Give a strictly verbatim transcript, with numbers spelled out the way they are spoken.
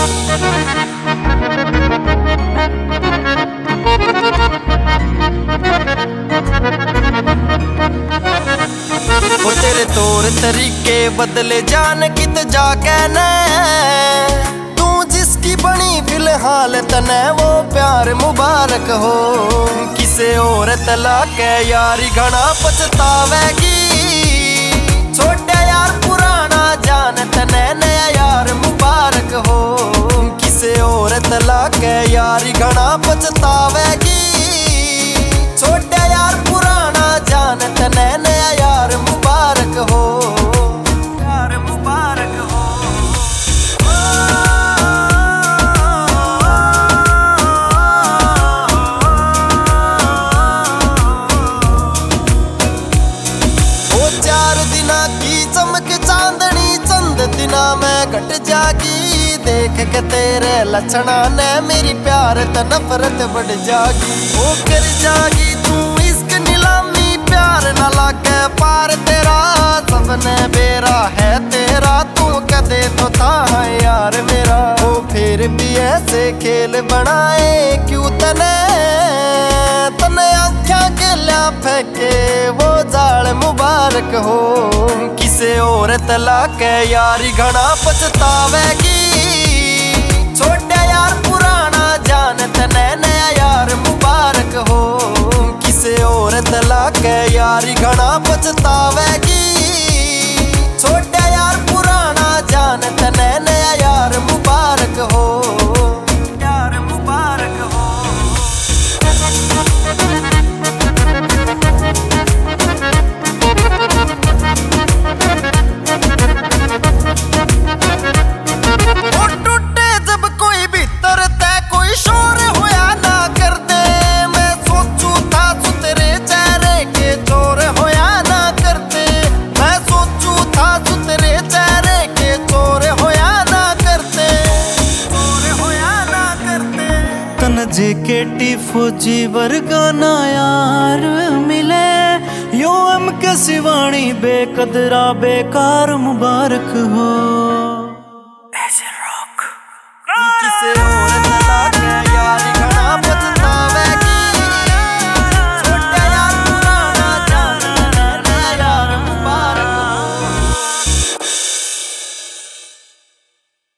वो तेरे तौर तरीके बदले जान कित जाके न, तू जिसकी बनी फिलहाल तने वो प्यार मुबारक हो। किसे और तला के यारी घना पछतावेगी, छोटे यार पुराना जान तने नया यार मुबारक हो। किसे और तला के यारी घना पछतावेगी, छोटे यार पुराना जान तने नया यार मुबारक हो। यार मुबारक हो। वो चार दिना की चमक चांदनी चंद दिना में घट जागी, देख के तेरे लक्षणा ने मेरी प्यार त नफरत बढ़ जागी। वो कर जागी तू इश्क नीलामी प्यार न लागे पार तेरा, सबने बेरा है तेरा तू कदे तो था यार मेरा। वो फिर भी ऐसे खेल बनाए क्यों तने, तने आँखों के ल्या फेंके वो जाल मुबारक हो। किसे और तला के यारी घना पछतावेगी, छोटे यार पुराना जान तने नया यार मुबारक हो। किसे और तला के यारी घना पछतावेगी, छोटे यार पुराना जान तने नया यार मुबारक हो। यार मुबारक हो। जेकेटी फौजी वर्गा ना यार मिले, यो एम के सिवाणी बेकदरा बेकार मुबारक हो।